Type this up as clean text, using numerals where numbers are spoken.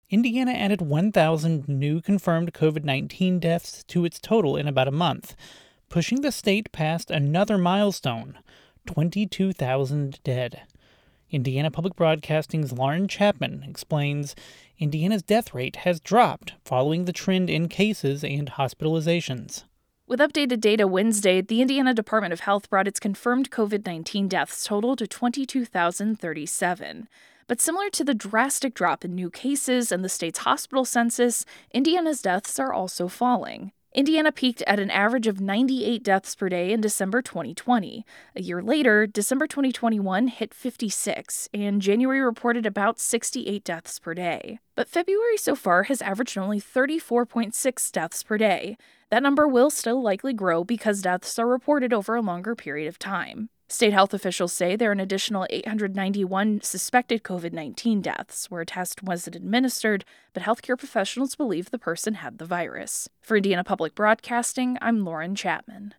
Indiana added 1,000 new confirmed COVID-19 deaths to its total in about a month, pushing the state past another milestone, 22,000 dead. Indiana Public Broadcasting's Lauren Chapman explains Indiana's death rate has dropped following the trend in cases and hospitalizations. With updated data Wednesday, the Indiana Department of Health brought its confirmed COVID-19 deaths total to 22,037. But similar to the drastic drop in new cases and the state's hospital census, Indiana's deaths are also falling. Indiana peaked at an average of 98 deaths per day in December 2020. A year later, December 2021 hit 56, and January reported about 68 deaths per day. But February so far has averaged only 34.6 deaths per day. That number will still likely grow because deaths are reported over a longer period of time. State health officials say there are an additional 891 suspected COVID-19 deaths where a test wasn't administered, but healthcare professionals believe the person had the virus. For Indiana Public Broadcasting, I'm Lauren Chapman.